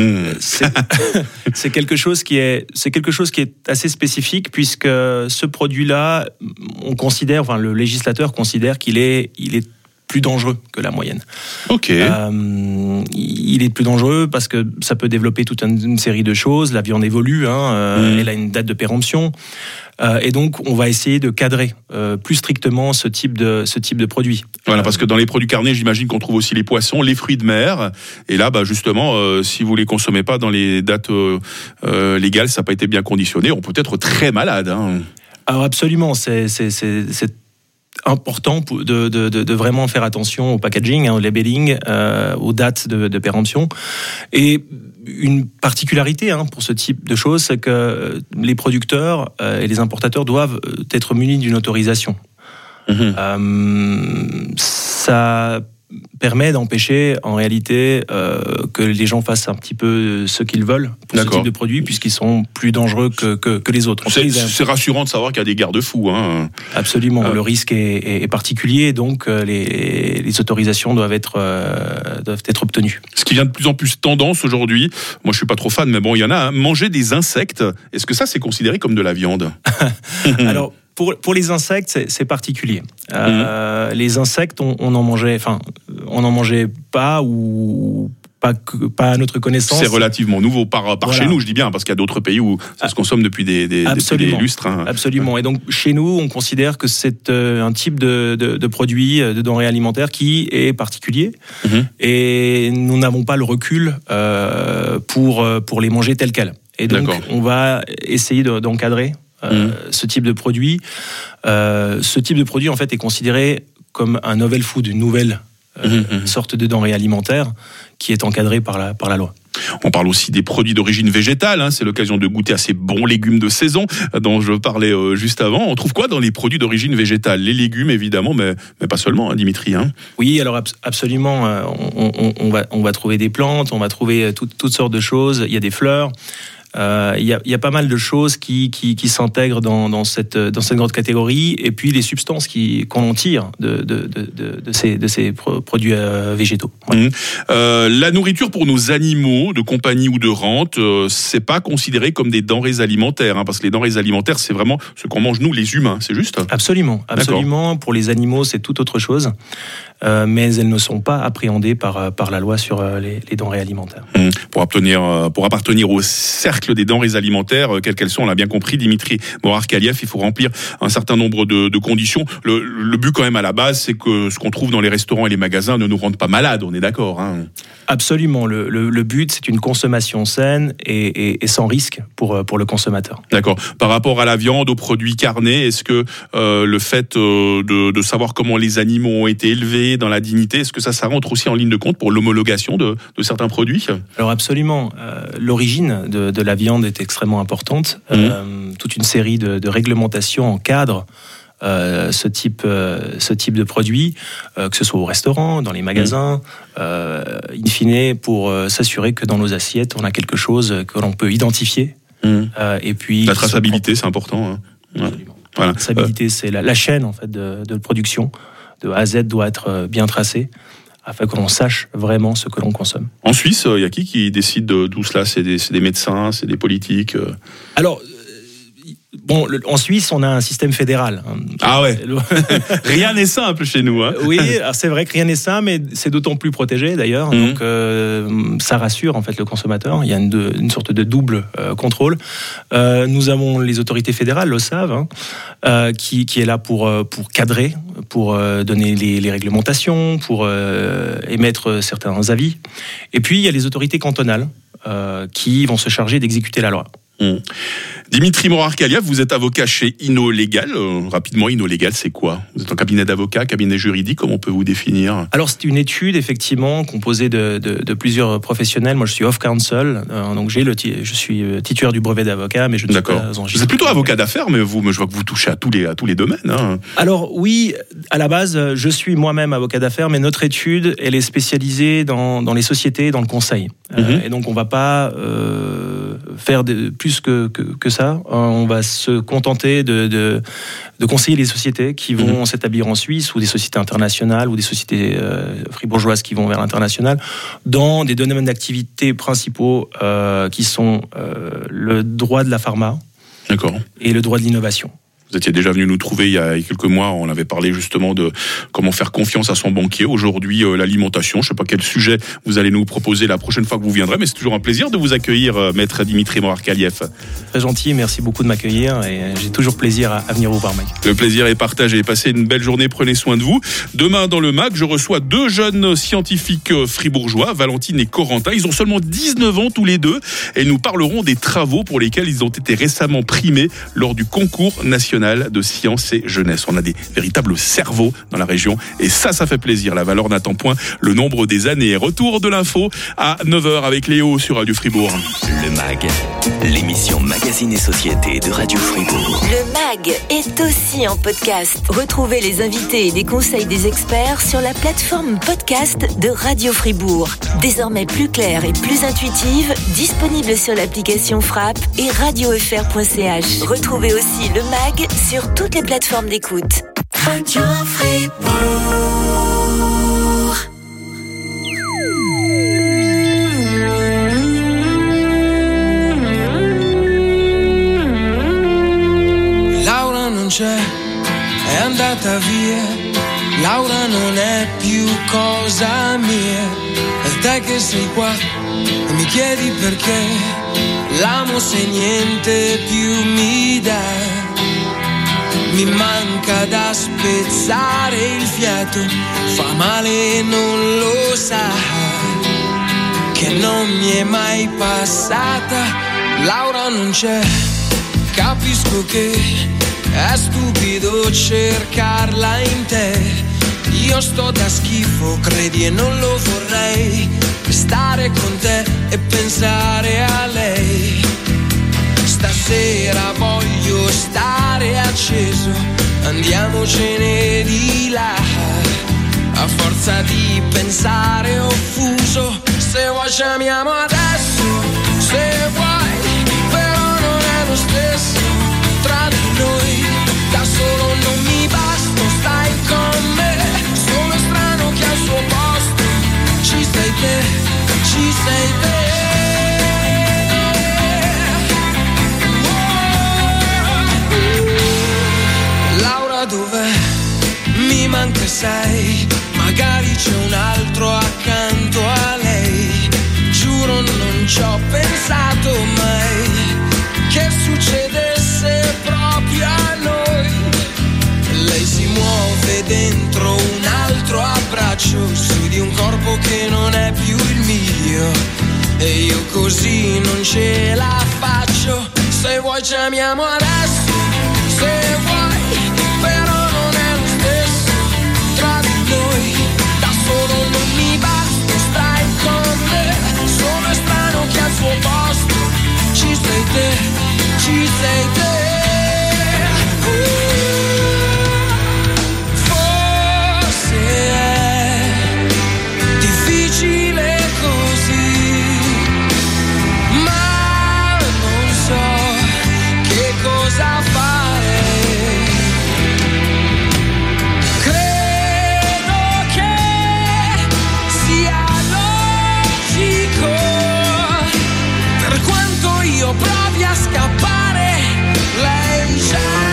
c'est quelque chose qui est assez spécifique, puisque ce produit-là, on considère, enfin le législateur considère qu'il est plus dangereux que la moyenne. Ok. Il est plus dangereux parce que ça peut développer toute une série de choses. La viande évolue, elle a une date de péremption, et donc on va essayer de cadrer plus strictement ce type de produit. Voilà, parce que dans les produits carnés, j'imagine qu'on trouve aussi les poissons, les fruits de mer. Et là, justement, si vous les consommez pas dans les dates légales, ça n'a pas été bien conditionné, on peut être très malade. Hein. Alors absolument, c'est important de vraiment faire attention au packaging, au labeling, aux dates de péremption. Et une particularité pour ce type de choses, c'est que les producteurs et les importateurs doivent être munis d'une autorisation. Ça permet d'empêcher en réalité que les gens fassent un petit peu ce qu'ils veulent pour ce type de produits, puisqu'ils sont plus dangereux que les autres. C'est rassurant de savoir qu'il y a des garde-fous. Hein. Absolument, le risque est particulier, donc les autorisations doivent être obtenues. Ce qui vient de plus en plus tendance aujourd'hui, moi je suis pas trop fan, mais bon, il y en a, manger des insectes, est-ce que ça c'est considéré comme de la viande? Alors, pour les insectes, c'est particulier. Les insectes, on n'en mangeait pas, ou pas à notre connaissance. C'est relativement nouveau par chez nous, je dis bien, parce qu'il y a d'autres pays où ça se consomme depuis des lustres. Hein. Absolument. Et donc chez nous, on considère que c'est un type de produit, de denrées alimentaires qui est particulier, et nous n'avons pas le recul pour les manger tels quels. Et donc on va essayer d'encadrer ce type de produit. Ce type de produit en fait est considéré comme un novel food, une nouvelle sorte de denrée alimentaire qui est encadrée par la loi. On parle aussi des produits d'origine végétale, c'est l'occasion de goûter à ces bons légumes de saison dont je parlais juste avant. On trouve quoi dans les produits d'origine végétale ? Les légumes évidemment, mais pas seulement, Dimitri. Oui, alors absolument, on va trouver des plantes, on va trouver toutes sortes de choses, il y a des fleurs. Il y a pas mal de choses qui s'intègrent dans cette grande catégorie, et puis les substances qu'on en tire de ces produits végétaux. Voilà. La nourriture pour nos animaux de compagnie ou de rente, c'est pas considéré comme des denrées alimentaires, parce que les denrées alimentaires, c'est vraiment ce qu'on mange nous les humains, c'est juste ? Absolument. Pour les animaux, c'est tout autre chose. Mais elles ne sont pas appréhendées par la loi sur les denrées alimentaires. Pour appartenir au cercle des denrées alimentaires, quelles qu'elles sont, on l'a bien compris, Dimitri Morarkaliev, il faut remplir un certain nombre de conditions. Le but quand même à la base, c'est que ce qu'on trouve dans les restaurants et les magasins ne nous rende pas malades, on est d'accord Absolument, le but c'est une consommation saine et sans risque pour le consommateur. D'accord. Par rapport à la viande, aux produits carnés, est-ce que le fait de savoir comment les animaux ont été élevés dans la dignité, est-ce que ça rentre aussi en ligne de compte pour l'homologation de certains produits ? Alors absolument, l'origine de la viande est extrêmement importante. Toute une série de réglementations encadrent ce type de produit, que ce soit au restaurant, dans les magasins, in fine, pour s'assurer que dans nos assiettes, on a quelque chose que l'on peut identifier. Et puis la traçabilité, c'est important. Voilà. La traçabilité, c'est la chaîne en fait de production. De A à Z doit être bien tracée, afin que l'on sache vraiment ce que l'on consomme. En Suisse, il y a qui décide de tout cela ? C'est des médecins, c'est des politiques Alors, en Suisse, on a un système fédéral. Ah ouais. Rien n'est simple chez nous. Oui, alors c'est vrai que rien n'est simple, mais c'est d'autant plus protégé d'ailleurs. Donc ça rassure en fait le consommateur. Il y a une sorte de double contrôle. Nous avons les autorités fédérales, l'OSAV, qui est là pour cadrer, pour donner les réglementations, pour émettre certains avis. Et puis il y a les autorités cantonales qui vont se charger d'exécuter la loi. Dimitri Morarkaliev, vous êtes avocat chez InnoLégal. Rapidement, InnoLégal, c'est quoi ? Vous êtes un cabinet d'avocats, cabinet juridique, comment on peut vous définir ? Alors, c'est une étude, effectivement, composée de plusieurs professionnels. Moi, je suis off-counsel, donc je suis titulaire du brevet d'avocat, mais je ne suis pas enregistré. Vous êtes plutôt avocat d'affaires, mais je vois que vous touchez à tous les domaines. Alors, oui, à la base, je suis moi-même avocat d'affaires, mais notre étude, elle est spécialisée dans les sociétés, dans le conseil. Et donc, on ne va pas faire plus que ça. On va se contenter de conseiller les sociétés qui vont s'établir en Suisse, ou des sociétés internationales, ou des sociétés fribourgeoises qui vont vers l'international, dans des domaines d'activité principaux qui sont le droit de la pharma et le droit de l'innovation. Vous étiez déjà venu nous trouver il y a quelques mois, on avait parlé justement de comment faire confiance à son banquier. Aujourd'hui, l'alimentation, je ne sais pas quel sujet vous allez nous proposer la prochaine fois que vous viendrez, mais c'est toujours un plaisir de vous accueillir, maître Dimitri Morarkaliev. Très gentil, merci beaucoup de m'accueillir, et j'ai toujours plaisir à venir vous voir, Mike. Le plaisir est partagé. Passez une belle journée, prenez soin de vous. Demain, dans le MAG, je reçois 2 jeunes scientifiques fribourgeois, Valentine et Corentin. Ils ont seulement 19 ans tous les deux, et ils nous parleront des travaux pour lesquels ils ont été récemment primés lors du concours national de sciences et jeunesse. On a des véritables cerveaux dans la région, et ça fait plaisir. La valeur n'attend point le nombre des années. Retour de l'info à 9h avec Léo sur Radio Fribourg. Le MAG, l'émission Magazine et Société de Radio Fribourg. Le MAG est aussi en podcast. Retrouvez les invités et les conseils des experts sur la plateforme podcast de Radio Fribourg. Désormais plus claire et plus intuitive, disponible sur l'application Frappe et radiofr.ch. Retrouvez aussi le MAG sur toutes les plateformes d'écoute. Radio Fribourg. Laura non c'è, è andata via. Laura non è più cosa mia. E te che sei qua e mi chiedi perché. L'amo se niente più mi dà. Mi manca da spezzare il fiato, fa male e non lo sa, che non mi è mai passata. Laura non c'è, capisco che è stupido cercarla in te. Io sto da schifo, credi e non lo vorrei, stare con te e pensare a lei. Stasera voglio stare acceso, andiamocene di là. A forza di pensare offuso, se vuoi ci amiamo adesso, se vuoi, però non è lo stesso tra di noi. Da solo non mi basta, stai con me, sono strano che al suo posto ci sei te, ci sei te. Laura dov'è? Mi manca sei, magari c'è un altro accanto a lei. Giuro non ci ho pensato mai che succedesse proprio a noi. Lei si muove dentro un altro abbraccio, su di un corpo che non è più il mio, e io così non ce la faccio. Se vuoi ci amiamo adesso, se vuoi, però non è lo stesso tra di noi. Da solo non mi basta, stai con me, sono strano che al suo posto ci sei te, ci sei te. Forse è difficile così, ma non so che cosa fare. Credo che sia logico, per quanto io provi a scappare, lei c'è.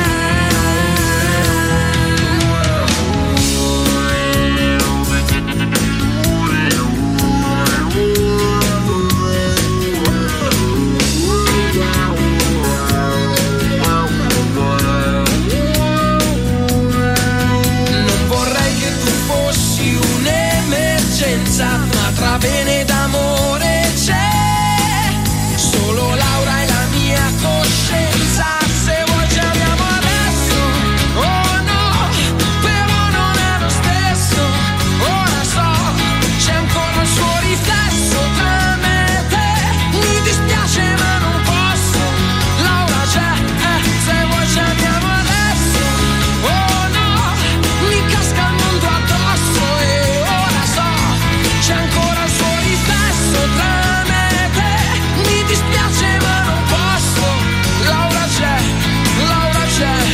Non vorrei che tu fossi un'emergenza, ma tra bene ed amore c'è solo Laura e la mia coscienza. Se vuoi ci amiamo adesso, oh no, però non è lo stesso. Ora so, c'è ancora il suo riflesso tra me e te. Mi dispiace ma non posso, Laura c'è, se vuoi ci amiamo adesso, oh no, mi casca il mondo addosso. E ora so, c'è ancora il suo riflesso tra me e te. Mi dispiace ma non posso, Laura c'è, Laura c'è.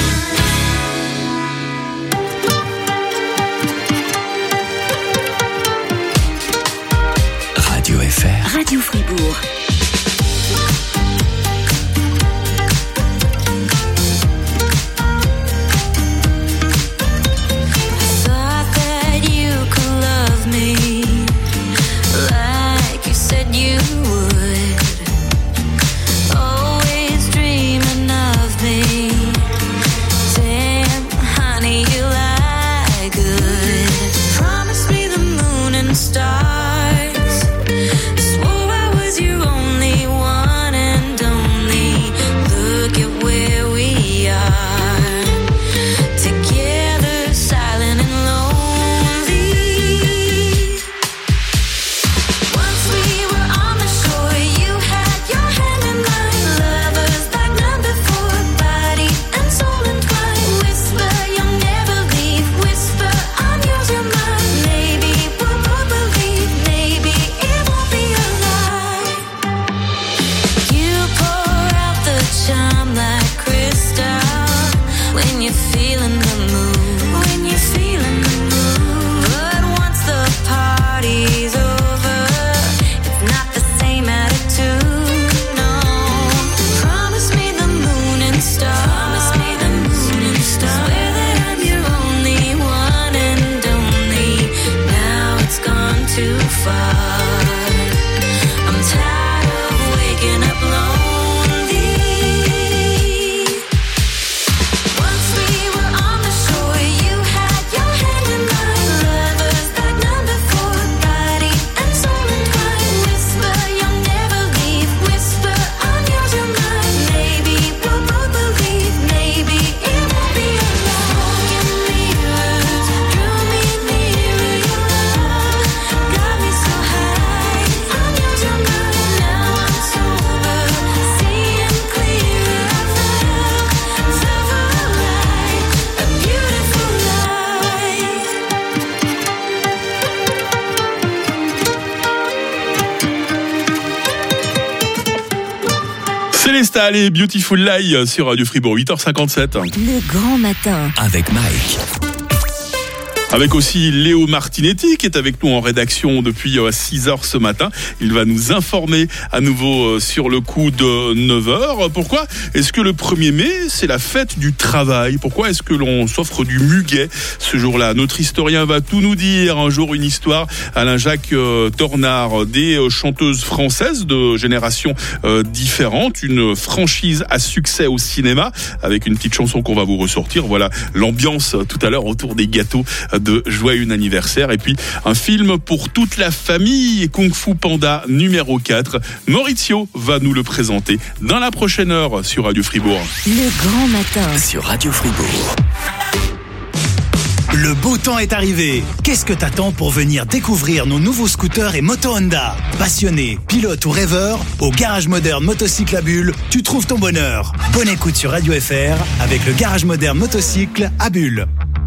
Radio FR. Radio Fribourg. Thought that you could love me like you said you would. Always dreaming of me. Damn, honey, you lie good. Promise me the moon and stars. Swore I was your only Célesta, allez, Beautiful Lie sur Radio Fribourg, 8h57. Le grand matin. Avec Mike. Avec aussi Léo Martinetti qui est avec nous en rédaction depuis 6h ce matin. Il va nous informer à nouveau sur le coup de 9h. Pourquoi est-ce que le 1er mai, c'est la fête du travail ? Pourquoi est-ce que l'on s'offre du muguet ce jour-là ? Notre historien va tout nous dire. Un jour, une histoire. Alain-Jacques Tornard, des chanteuses françaises de générations différentes. Une franchise à succès au cinéma avec une petite chanson qu'on va vous ressortir. Voilà l'ambiance tout à l'heure autour des gâteaux de joyeux anniversaire. Et puis un film pour toute la famille, Kung Fu Panda numéro 4. Maurizio va nous le présenter dans la prochaine heure sur Radio Fribourg. Le grand matin sur Radio Fribourg. Le beau temps est arrivé. Qu'est-ce que t'attends pour venir découvrir nos nouveaux scooters et motos Honda ? Passionné, pilote ou rêveur, au Garage Moderne Motocycle à Bulle, tu trouves ton bonheur. Bonne écoute sur Radio FR avec le Garage Moderne Motocycle à Bulle.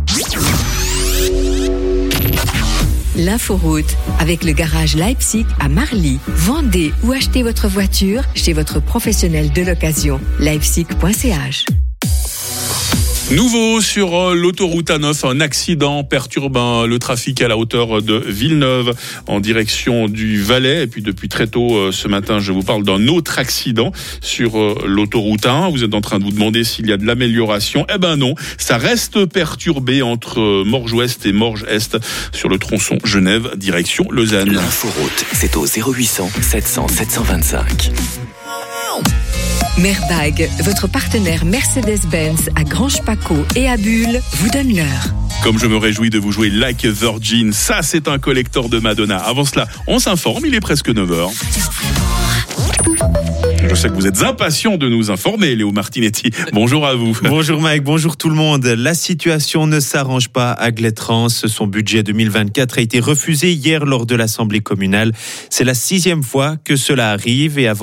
L'inforoute avec le garage Leipzig à Marly. Vendez ou achetez votre voiture chez votre professionnel de l'occasion. Leipzig.ch. Nouveau sur l'autoroute A9, un accident perturbe le trafic à la hauteur de Villeneuve en direction du Valais. Et puis depuis très tôt ce matin, je vous parle d'un autre accident sur l'autoroute A1. Vous êtes en train de vous demander s'il y a de l'amélioration. Eh ben non, ça reste perturbé entre Morges-Ouest et Morges-Est sur le tronçon Genève direction Lausanne. L'inforoute, c'est au 0800 700 725. Merbag, votre partenaire Mercedes-Benz à Grange-Paco et à Bulle, vous donne l'heure. Comme je me réjouis de vous jouer Like a Virgin, ça c'est un collector de Madonna. Avant cela, on s'informe, il est presque 9h. Je sais que vous êtes impatient de nous informer, Léo Martinetti. Bonjour à vous. Bonjour Mike, bonjour tout le monde. La situation ne s'arrange pas à Glettrance. Son budget 2024 a été refusé hier lors de l'Assemblée communale. C'est la 6e fois que cela arrive et avant